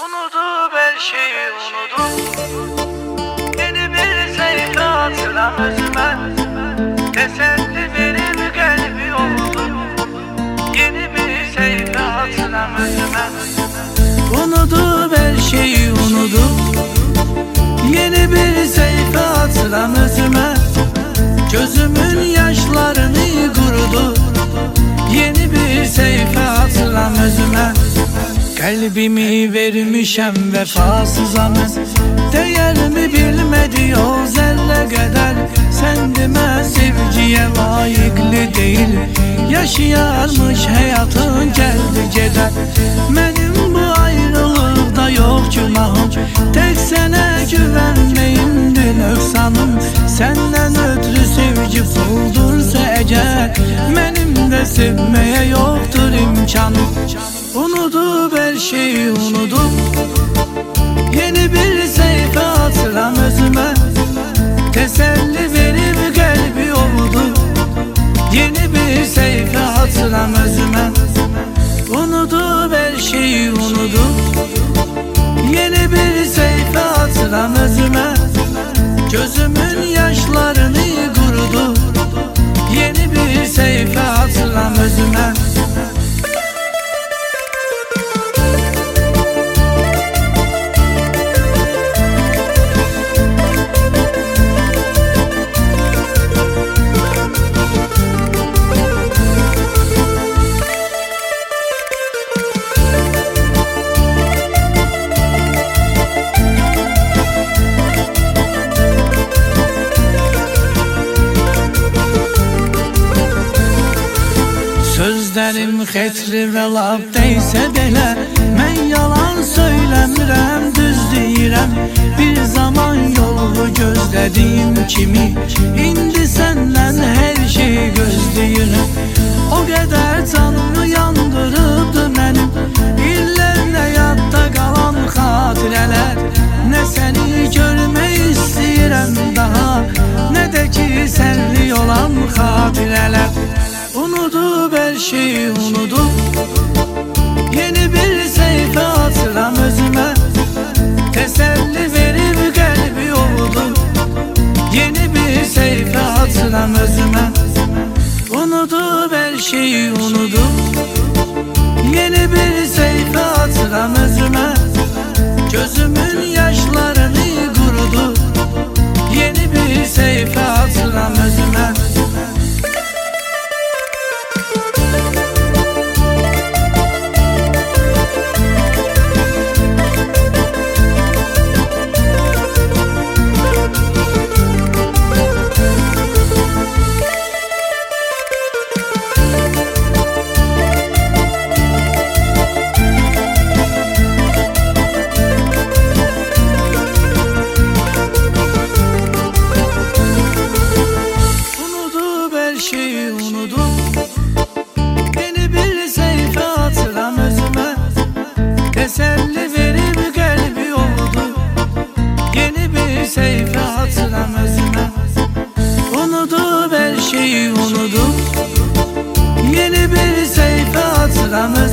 Unutup her şeyi unutup yeni bir sayfa atılan özüme teselli verip kalbi oldu. Yeni bir sayfa atılan özüme unutup her şeyi unutup yeni bir sayfa atılan özüme gözümün yaşlarını kurudu. Yeni bir sayfa atılan özüme kalbimi vermişem vefasıza mən değerimi bilmedi o zerre kadar. Sen deme sevgiye layıklı değil, yaşayarmış hayatın geldi gider. Benim bu ayrılıkta yok günahım, tek sana güvenmeyimdi nöksanım. Senden ötürü sevgi buldursa eğer, benim de sevmeye yoktur imkanım. Unutup her şeyi unutup yeni bir sayfa atılan özüme teselli verip kalbi oldu. Yeni bir sayfa atılan özüme unutup her şeyi unutup yeni bir sayfa atılan özüme gözümün yaşlarını kurudu. Yeni bir sayfa atılan özüme Sözlerim xetri ve laf deyse belə mən yalan söyləmirəm, düz deyirəm. Bir zaman yolu gözlədiyim kimi indi səndən hər şey gözləyirəm. O qədər canımı yandırıbdı mənim illərlə yadda qalan xatirələr. Nə səni görmək istəyirəm daha, nə də ki sənli olan xatirələr. Unutup her şeyi unutup yeni bir sayfa atılan özüme teselli verip kalbi oldu. Yeni bir sayfa atılan özüme unutup her şeyi unutup yeni bir sayfa atılan özüme gözümün yaşlarını kurudu. Yeni bir sayfa atılan özüme yeni bir sayfa atılan özüme teselli verip kalbi oldu. Yeni bir sayfa atılan özüme unutup her şeyi unutup yeni bir sayfa atılan özüme